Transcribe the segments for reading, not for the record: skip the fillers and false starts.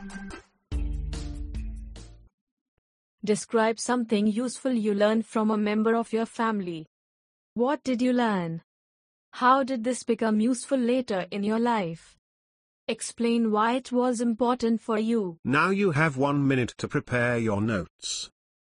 Describe something useful you learned from a member of your family. What did you learn? How did this become useful later in your life? Explain why it was important for you. Now you have 1 minute to prepare your notes.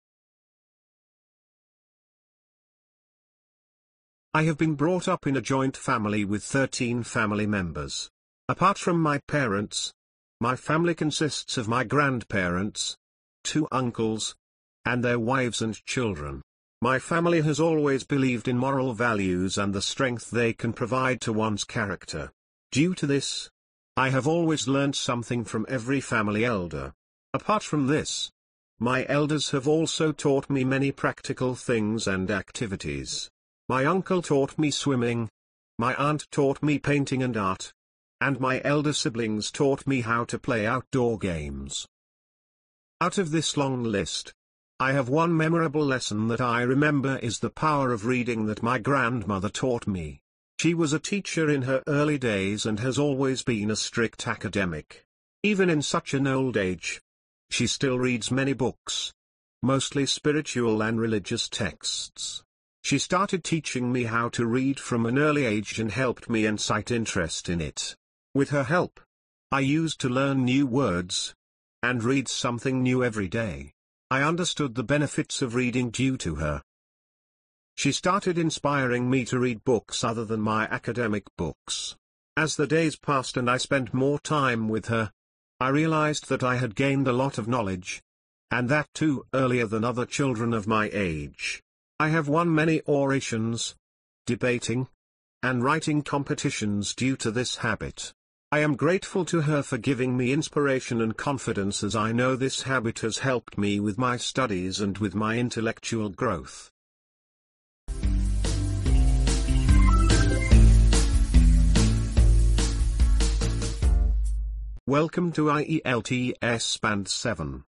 I have been brought up in a joint family with 13 family members. Apart from my parents, my family consists of my grandparents, 2 uncles, and their wives and children. My family has always believed in moral values and the strength they can provide to one's character. Due to this, I have always learnt something from every family elder. Apart from this, my elders have also taught me many practical things and activities. My uncle taught me swimming, my aunt taught me painting and art, and my elder siblings taught me how to play outdoor games. Out of this long list, I have one memorable lesson that I remember is the power of reading that my grandmother taught me. She was a teacher in her early days and has always been a strict academic. Even in such an old age, she still reads many books, mostly spiritual and religious texts. She started teaching me how to read from an early age and helped me incite interest in it. With her help, I used to learn new words and read something new every day. I understood the benefits of reading due to her. She started inspiring me to read books other than my academic books. As the days passed and I spent more time with her, I realized that I had gained a lot of knowledge, and that too earlier than other children of my age. I have won many orations, debating, and writing competitions due to this habit. I am grateful to her for giving me inspiration and confidence, as I know this habit has helped me with my studies and with my intellectual growth. Welcome to IELTS Band 7.